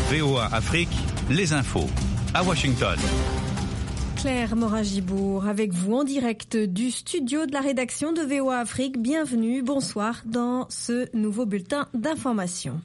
VOA Afrique, les infos. À Washington. Claire Morin-Gibourg avec vous en direct du studio de la rédaction de VOA Afrique. Bienvenue, bonsoir dans ce nouveau bulletin d'information.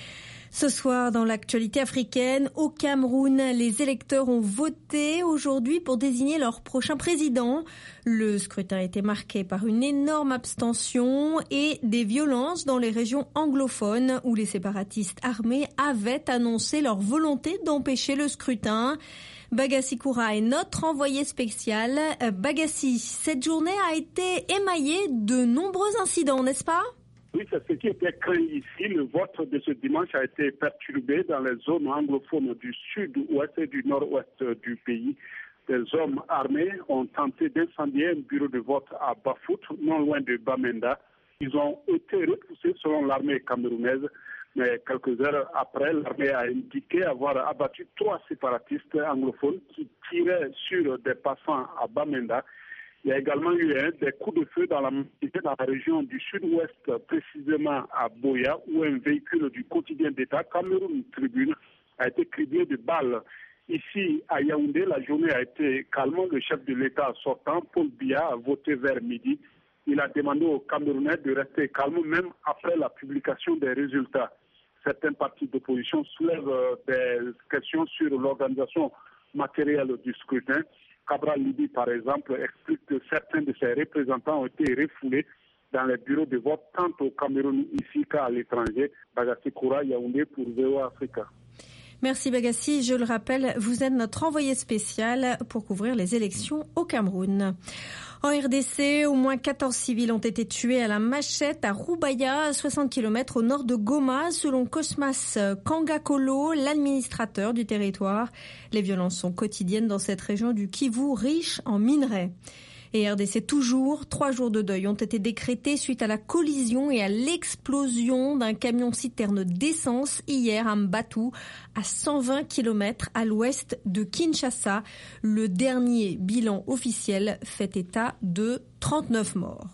Ce soir, dans l'actualité africaine, au Cameroun, les électeurs ont voté aujourd'hui pour désigner leur prochain président. Le scrutin a été marqué par une énorme abstention et des violences dans les régions anglophones où les séparatistes armés avaient annoncé leur volonté d'empêcher le scrutin. Bagassi Koura est notre envoyé spécial. Bagassi, cette journée a été émaillée de nombreux incidents, n'est-ce pas ? Oui, c'est ce qui était craint ici. Le vote de ce dimanche a été perturbé dans les zones anglophones du sud-ouest et du nord-ouest du pays. Des hommes armés ont tenté d'incendier un bureau de vote à Bafut, non loin de Bamenda. Ils ont été repoussés selon l'armée camerounaise, mais quelques heures après, l'armée a indiqué avoir abattu 3 séparatistes anglophones qui tiraient sur des passants à Bamenda. Il y a également eu des coups de feu dans la région du sud-ouest, précisément à Boya, où un véhicule du quotidien d'État, Cameroun Tribune, a été criblé de balles. Ici, à Yaoundé, la journée a été calme. Le chef de l'État sortant, Paul Biya, a voté vers midi. Il a demandé aux Camerounais de rester calmes, même après la publication des résultats. Certains partis d'opposition soulèvent des questions sur l'organisation matérielle du scrutin. Cabral Libi, par exemple, explique que certains de ses représentants ont été refoulés dans les bureaux de vote, tant au Cameroun ici qu'à l'étranger. Bagassi Koura, Yaoundé pour VOA Africa. Merci Bagassi. Je le rappelle, vous êtes notre envoyé spécial pour couvrir les élections au Cameroun. En RDC, au moins 14 civils ont été tués à la machette à Roubaïa, à 60 km au nord de Goma, selon Cosmas Kangakolo, l'administrateur du territoire. Les violences sont quotidiennes dans cette région du Kivu, riche en minerais. Et RDC toujours, 3 jours de deuil ont été décrétés suite à la collision et à l'explosion d'un camion-citerne d'essence hier à Mbatu, à 120 km à l'ouest de Kinshasa. Le dernier bilan officiel fait état de 39 morts.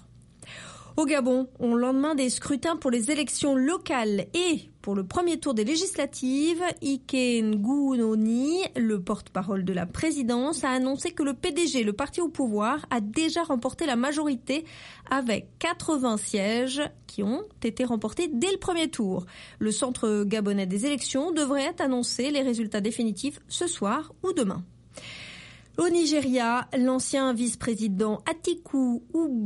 Au Gabon, au lendemain des scrutins pour les élections locales et pour le premier tour des législatives, Ike Nguoni, le porte-parole de la présidence, a annoncé que le PDG, le parti au pouvoir, a déjà remporté la majorité avec 80 sièges qui ont été remportés dès le premier tour. Le centre gabonais des élections devrait annoncer les résultats définitifs ce soir ou demain. Au Nigeria, l'ancien vice-président Atiku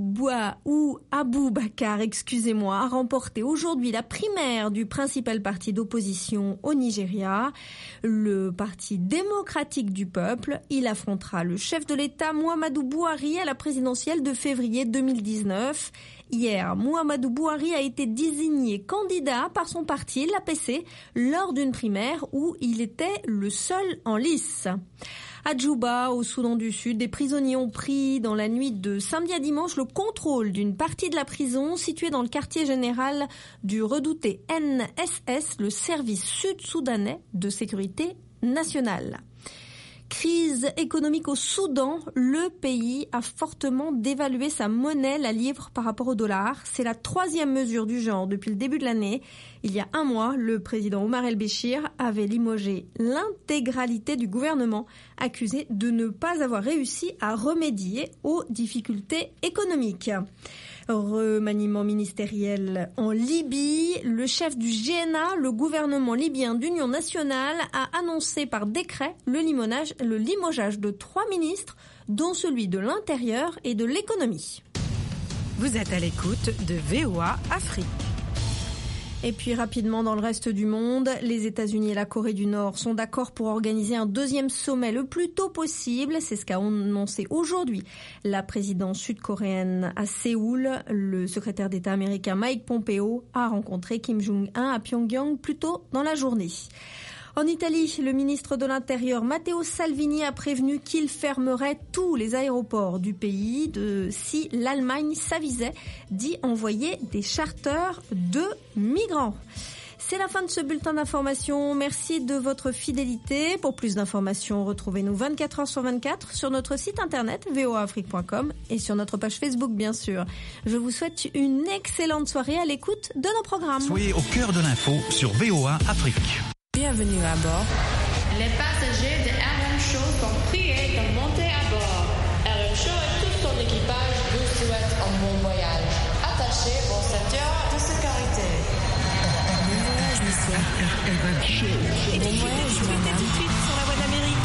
Abubakar, a remporté aujourd'hui la primaire du principal parti d'opposition au Nigeria, le Parti démocratique du peuple. Il affrontera le chef de l'État Muhammadu Buhari à la présidentielle de février 2019. Hier, Muhammadu Buhari a été désigné candidat par son parti, l'APC, lors d'une primaire où il était le seul en lice. À Djouba, au Soudan du Sud, des prisonniers ont pris dans la nuit de samedi à dimanche le contrôle d'une partie de la prison située dans le quartier général du redouté NSS, le service sud-soudanais de sécurité nationale. Crise économique au Soudan, le pays a fortement dévalué sa monnaie, la livre, par rapport au dollar. C'est la 3e mesure du genre depuis le début de l'année. Il y a un mois, le président Omar el-Béchir avait limogé l'intégralité du gouvernement, accusé de ne pas avoir réussi à remédier aux difficultés économiques. Remaniement ministériel en Libye, le chef du GNA, le gouvernement libyen d'union nationale, a annoncé par décret le limogeage de 3 ministres, dont celui de l'Intérieur et de l'Économie. Vous êtes à l'écoute de VOA Afrique. Et puis rapidement dans le reste du monde, les États-Unis et la Corée du Nord sont d'accord pour organiser un 2e sommet le plus tôt possible. C'est ce qu'a annoncé aujourd'hui la présidente sud-coréenne à Séoul. Le secrétaire d'État américain Mike Pompeo a rencontré Kim Jong-un à Pyongyang plus tôt dans la journée. En Italie, le ministre de l'Intérieur Matteo Salvini a prévenu qu'il fermerait tous les aéroports du pays si l'Allemagne s'avisait d'y envoyer des charters de migrants. C'est la fin de ce bulletin d'information. Merci de votre fidélité. Pour plus d'informations, retrouvez-nous 24 heures sur 24 sur notre site internet voaafrique.com et sur notre page Facebook, bien sûr. Je vous souhaite une excellente soirée à l'écoute de nos programmes. Soyez au cœur de l'info sur VOA Afrique. Bienvenue à bord. Les passagers de RM Show sont priés de monter à bord. RM Show et tout son équipage vous souhaitent un bon voyage. Attachez vos ceintures de sécurité. Bon voyage, monsieur. RM Show. Bon voyage, madame. Tout de suite sur la voie d'Amérique.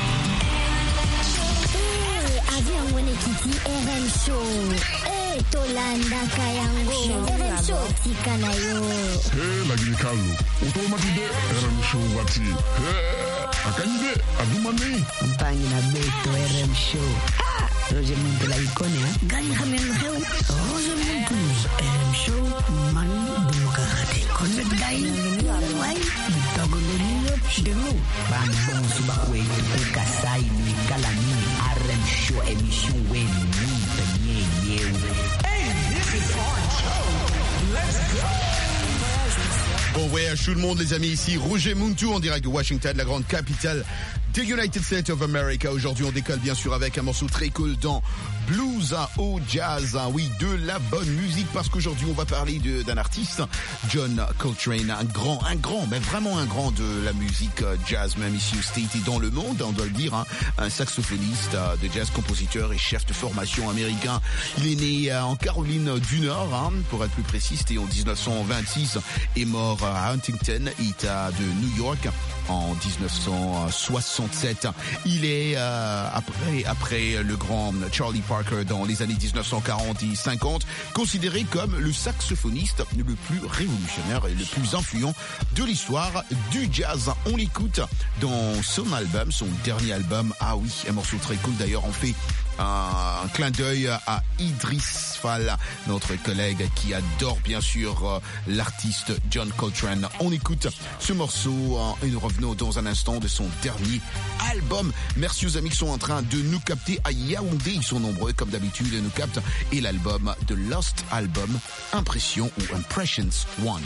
Avion Wenekiti RM Show. Tolanda Kayango. RM Show Tikanayo. Lagini Kalu. Utomatude RM Show Wati. Akanyide Adumani. Mpangi na Beto RM Show. Roger Muntu la ikone ha. Gani hamel heu. Roger Muntu RM Show Mani Demokrate. Konnet gai. Wai. Togo lelilo. Demu. Ban bon subakwe. Kasai ni kalani. RM Show émission wen ni penye yewe. Hey, this is our show. Let's go. Bon voyage tout le monde les amis, ici Roger Muntu en direct de Washington, la grande capitale des United States of America. Aujourd'hui on décolle bien sûr avec un morceau très cool dans Blues au Jazz, oui, de la bonne musique, parce qu'aujourd'hui on va parler d'un artiste, John Coltrane, un grand, mais vraiment un grand de la musique jazz, même ici aux States et dans le monde, on doit le dire, hein, un saxophoniste de jazz, compositeur et chef de formation américain. Il est né en Caroline du Nord, hein, pour être plus précis, c'était en 1926, et mort à Huntington, État de New York, en 1967. Il est, après le grand Charlie Parker dans les années 1940 et 50, considéré comme le saxophoniste le plus révolutionnaire et le plus influent de l'histoire du jazz. On l'écoute dans son album, son dernier album. Ah oui, un morceau très cool d'ailleurs, on fait un clin d'œil à Idris Fall, notre collègue qui adore bien sûr l'artiste John Coltrane. On écoute ce morceau et nous revenons dans un instant de son dernier album. Merci aux amis qui sont en train de nous capter à Yaoundé, ils sont nombreux comme d'habitude, ils nous captent, et l'album de Lost Album, Impression ou Impressions One.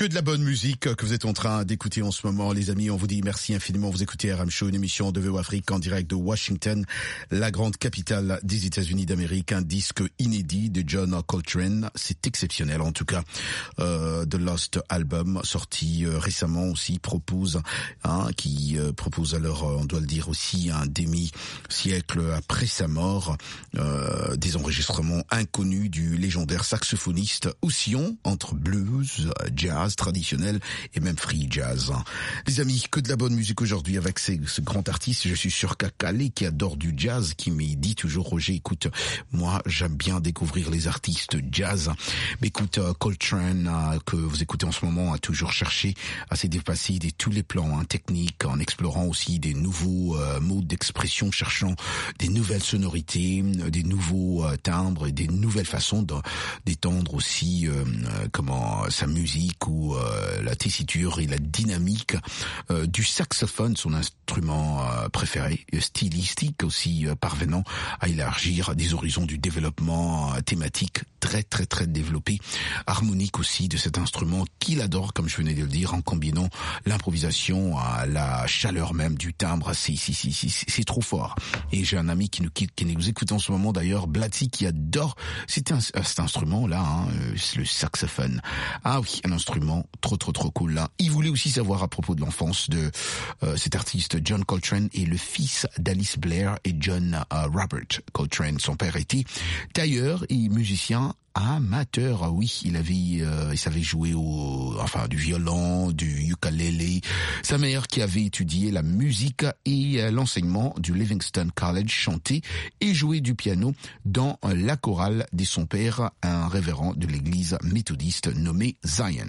Que de la bonne musique que vous êtes en train d'écouter en ce moment, les amis. On vous dit merci infiniment. Vous écoutez RM Show, une émission de VO Afrique en direct de Washington, la grande capitale des États-Unis d'Amérique. Un disque inédit de John Coltrane. C'est exceptionnel, en tout cas. The Lost Album, sorti récemment aussi, propose alors, on doit le dire aussi, un demi-siècle après sa mort, des enregistrements inconnus du légendaire saxophoniste oscillant entre blues, jazz traditionnel et même free jazz. Les amis, que de la bonne musique aujourd'hui avec ce grand artiste. Je suis sûr qu'Akale, qui adore du jazz, qui me dit toujours, Roger, écoute, moi j'aime bien découvrir les artistes jazz. Mais écoute, Coltrane, que vous écoutez en ce moment, a toujours cherché à se dépasser de tous les plans techniques, en explorant aussi des nouveaux modes d'expression, cherchant des nouvelles sonorités, des nouveaux timbres et des nouvelles façons d'étendre aussi sa musique, ou la tessiture et la dynamique du saxophone, son instrument préféré, stylistique aussi, parvenant à élargir des horizons du développement thématique très très très développé, harmonique aussi de cet instrument qu'il adore, comme je venais de le dire, en combinant l'improvisation à la chaleur même du timbre. C'est trop fort. Et j'ai un ami qui nous écoute en ce moment d'ailleurs, Blatty, qui adore cet instrument-là, le saxophone. Ah oui, un instrument trop cool là. Il voulait aussi savoir à propos de l'enfance de cet artiste John Coltrane et le fils d'Alice Blair et John Robert Coltrane. Son père était tailleur et musicien amateur. Oui, il savait jouer du violon, du ukulélé. Sa mère, qui avait étudié la musique et l'enseignement du Livingston College, chantait et jouait du piano dans la chorale de son père, un révérend de l'église méthodiste nommé Zion.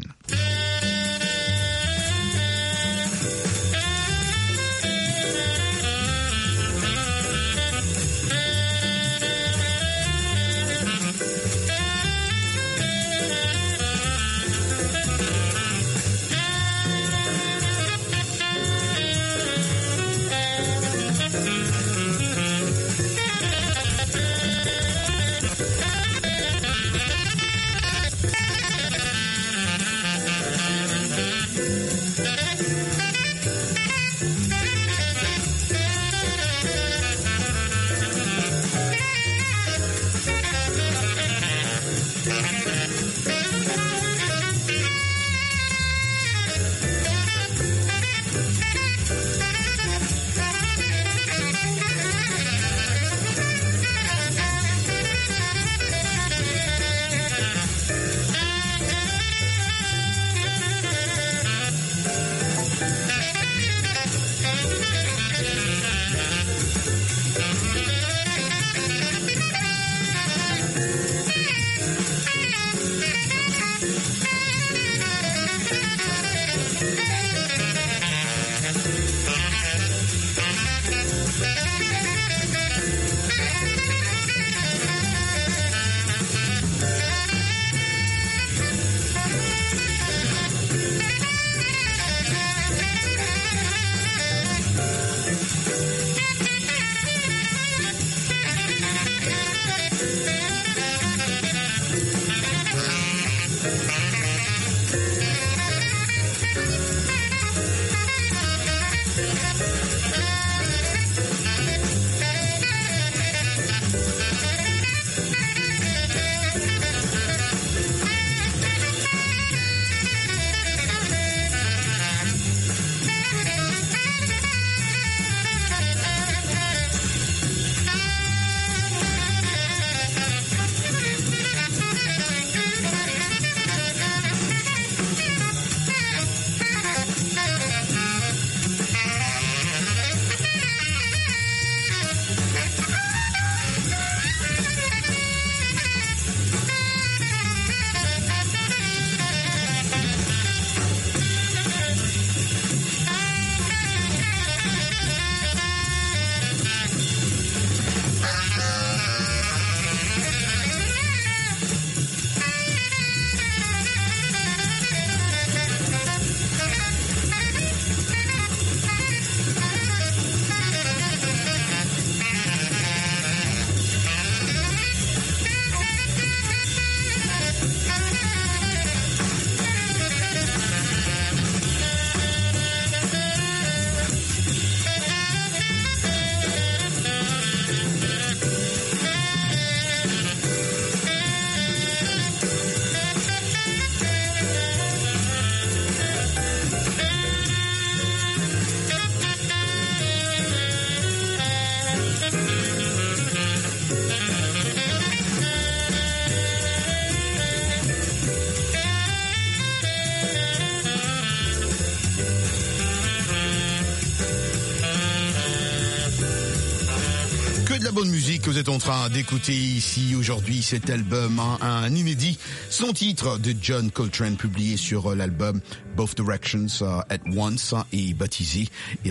bonne musique que vous êtes en train d'écouter ici aujourd'hui, cet album, un inédit, son titre de John Coltrane publié sur l'album Both Directions at Once et baptisé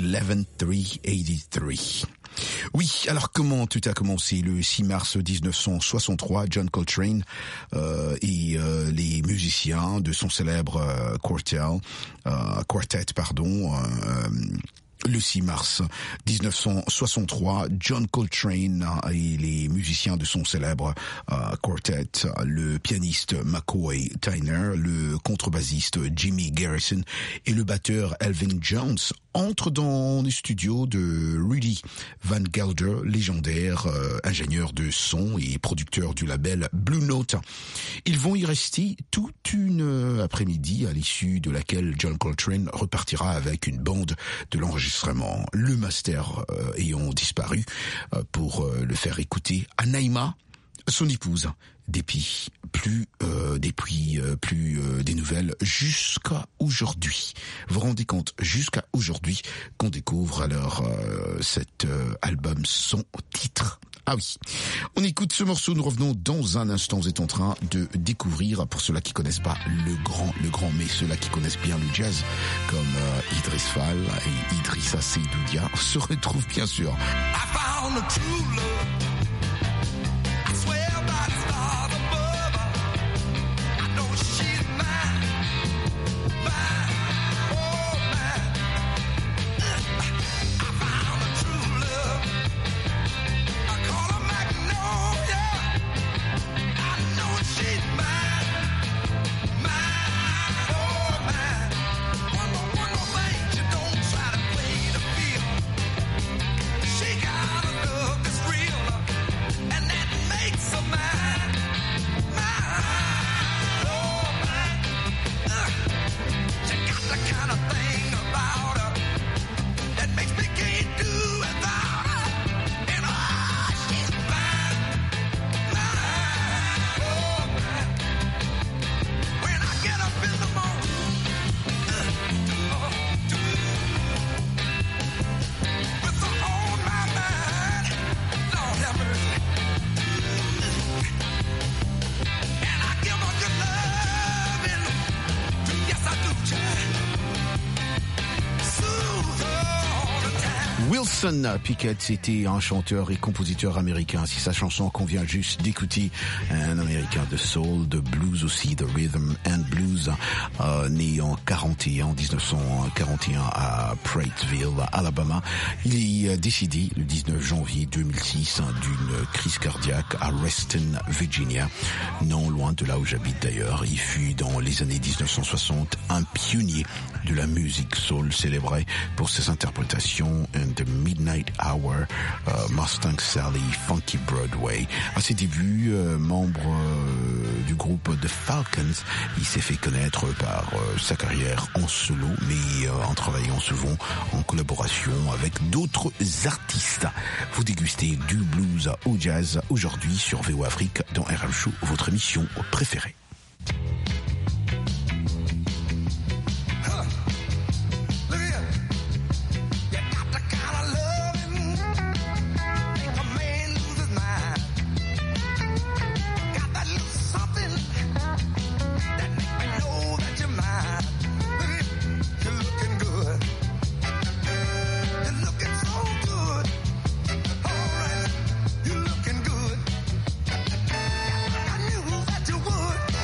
11383. Oui, alors comment tout a commencé? Le 6 mars 1963, John Coltrane et les musiciens de son célèbre quartet, le 6 mars 1963, John Coltrane et les musiciens de son célèbre quartet, le pianiste McCoy Tyner, le contrebassiste Jimmy Garrison et le batteur Elvin Jones entrent dans les studios de Rudy Van Gelder, légendaire ingénieur de son et producteur du label Blue Note. Ils vont y rester toute une après-midi, à l'issue de laquelle John Coltrane repartira avec une bande de l'enregistrement, le master ayant disparu pour le faire écouter à Naïma, son épouse, depuis plus des nouvelles jusqu'à aujourd'hui. Vous vous rendez compte, jusqu'à aujourd'hui, qu'on découvre alors cet album, son titre. Ah oui, on écoute ce morceau, nous revenons dans un instant. Vous êtes en train de découvrir, pour ceux-là qui connaissent pas le grand, mais ceux-là qui connaissent bien le jazz, comme Idriss Fall et Idrissa Seydoudia, se retrouvent bien sûr. I found a true love. I swear by the stars above her. I know she's mine, mine, oh mine. I found a true love. I call her Magnolia. I know she's mine, mine, oh mine. One more thing, you don't try to play the field. She got a love that's real, and that makes her mine, mine, oh mine. She got the kind of thing about her that makes me can't do without her. And she's mine, mine, oh mine. When I get up in the morning, with her on my mind, Lord have mercy. And I give her good loving, yes I do, child. Soothe her all the time. Wilson Pickett, c'était un chanteur et compositeur américain. Si sa chanson qu'on vient juste d'écouter, un américain de soul, de blues aussi, de rhythm and blues, né en 1941 à Prattville, Alabama. Il est décédé le 19 janvier 2006 d'une crise cardiaque à Reston, Virginia, non loin de là où j'habite d'ailleurs. Il fut dans les années 1960 un pionnier de la musique soul, célébré pour ses interprétations in the Midnight Hour, Mustang Sally, Funky Broadway. À ses débuts, membre du groupe The Falcons, il s'est fait connaître par sa carrière en solo, mais en travaillant souvent en collaboration avec d'autres artistes. Vous dégustez du blues au jazz aujourd'hui sur VO Afrique dans RM Show, votre émission préférée. Look here. You got the kind of loving make a man lose his mind. Got that little something that make me know that you're mine. Look here. You're looking good. You're looking so good. All right. You're looking good. I knew that you would.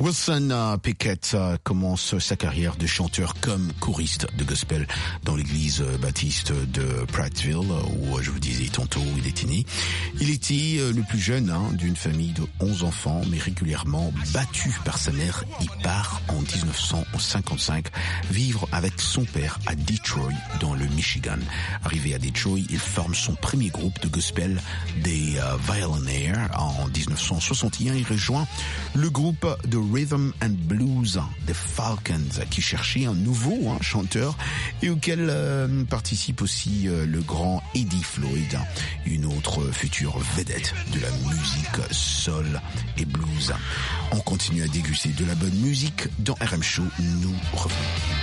Wilson Pickett commence sa carrière de chanteur comme choriste de gospel dans l'église baptiste de Prattville, où je vous disais tantôt il était né. Il était le plus jeune d'une famille de 11 enfants, mais régulièrement battu par sa mère. Il part en 1955 vivre avec son père à Detroit, dans le Michigan. Arrivé à Detroit, il forme son premier groupe de gospel, des Violinaires. En 1961, il rejoint le groupe de Rhythm and Blues des Falcons, qui cherchait un nouveau chanteur et auquel participe aussi le grand Eddie Floyd, une autre future vedette de la musique soul et blues. On continue à déguster de la bonne musique dans RM Show. Nous revenons.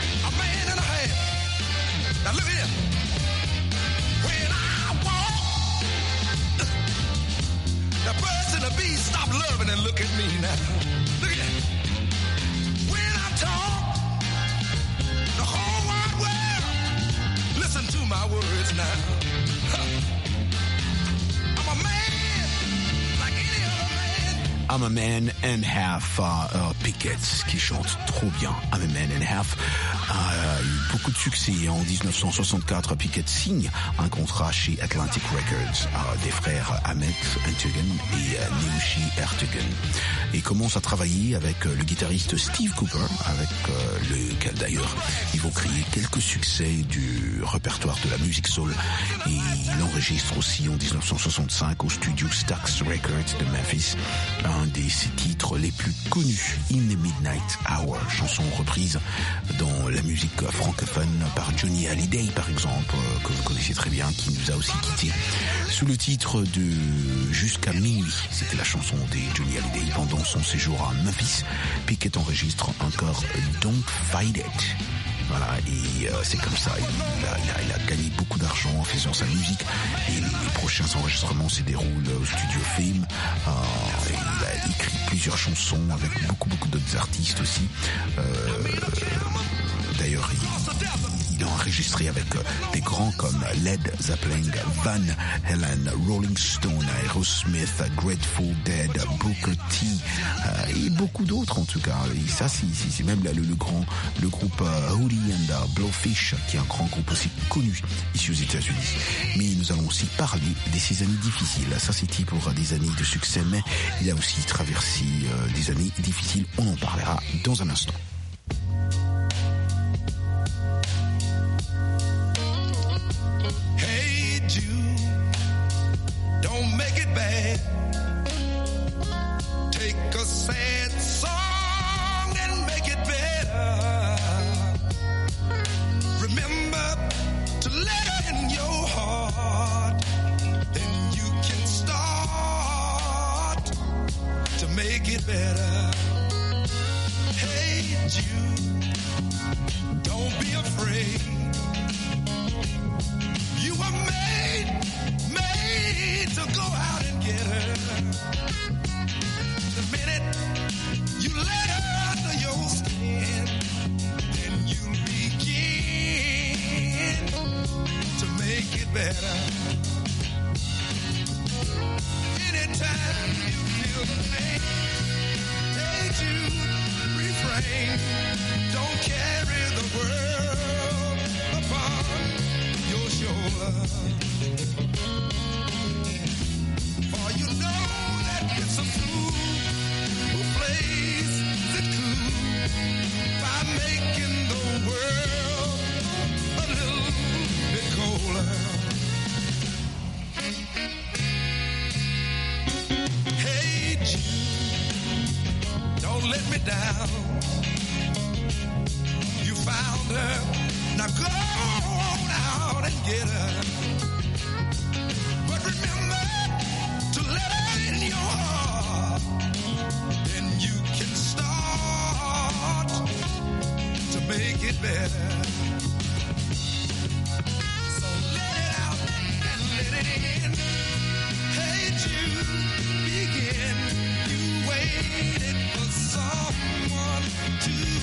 Stop loving and look at me now. Look at that. When I talk, the whole wide world listen to my words now. I'm a man like any other man. I'm a Man and Half, Pickett, qui chante trop bien. I'm a Man and Half a eu beaucoup de succès. En 1964, Pickett signe un contrat chez Atlantic Records des frères Ahmet Ertegun et Nehushi Ertegun, et commence à travailler avec le guitariste Steve Cooper, avec lequel d'ailleurs ils vont créer quelques succès du répertoire de la musique soul. Et il enregistre aussi en 1965 au studio Stax Records de Memphis un de ses titres les plus connus, In the Midnight Hour, chanson reprise dans la musique francophone par Johnny Hallyday par exemple, que vous connaissez très bien, qui nous a aussi quittés sous le titre de Jusqu'à minuit. C'était la chanson de Johnny Hallyday pendant son séjour à Memphis. Pickett enregistre encore Don't Fight It. Voilà, et c'est comme ça, il a gagné beaucoup d'argent en faisant sa musique, et les prochains enregistrements se déroulent au studio Fame. Il a écrit plusieurs chansons avec beaucoup d'autres artistes aussi. D'ailleurs, il a enregistré avec des grands comme Led Zeppelin, Van Halen, Rolling Stone, Aerosmith, Grateful Dead, Booker T et beaucoup d'autres en tout cas. Et ça, c'est même le groupe Hootie and Blowfish, qui est un grand groupe aussi connu ici aux États-Unis. Mais nous allons aussi parler de ces années difficiles. Ça, c'était pour des années de succès, mais il a aussi traversé des années difficiles. On en parlera dans un instant.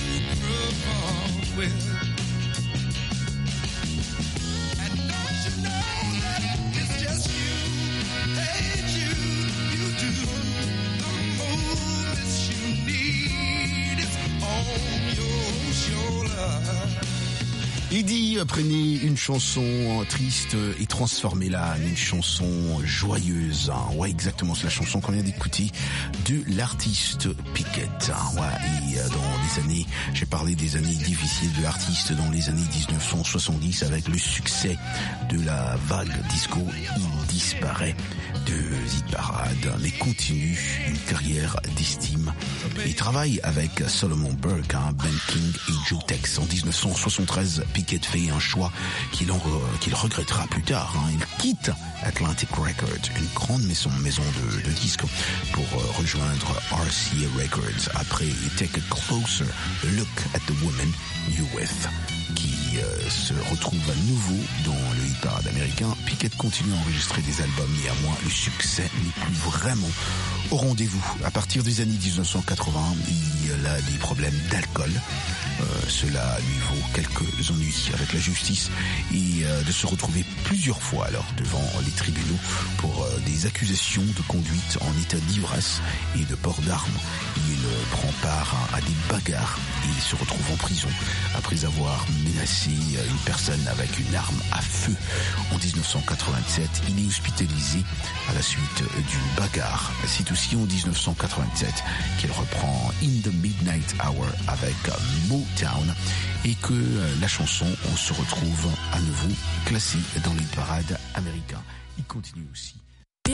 And don't you know prenez une chanson triste et transformez-la en une chanson joyeuse. Ouais, exactement, c'est la chanson qu'on vient d'écouter de l'artiste Piquet. Ouais, et dans les années, j'ai parlé des années difficiles de l'artiste dans les années 1970 avec le succès de la vague disco. Il disparaît de hit parade, mais continue une carrière d'estime. Il travaille avec Solomon Burke, Ben King et Joe Tex. En 1973, Piquet fait un choix qu'il regrettera plus tard. Il quitte Atlantic Records, une grande maison de disques, pour rejoindre RCA Records après Take a Closer Look at the Woman You With, qui se retrouve à nouveau dans le hit parade américain. Piquet continue à enregistrer des albums, néanmoins le succès n'est plus vraiment au rendez-vous. À partir des années 1980, il a des problèmes d'alcool. Cela lui vaut quelques ennuis avec la justice et de se retrouver plusieurs fois alors devant les tribunaux pour des accusations de conduite en état d'ivresse et de port d'armes. Il prend part à des bagarres et se retrouve en prison après avoir menacé une personne avec une arme à feu. En 1987, il est hospitalisé à la suite d'une bagarre. C'est aussi en 1987 qu'il reprend In the Midnight Hour avec Motown et que la chanson se retrouve à nouveau classée dans les parades américains. Il continue aussi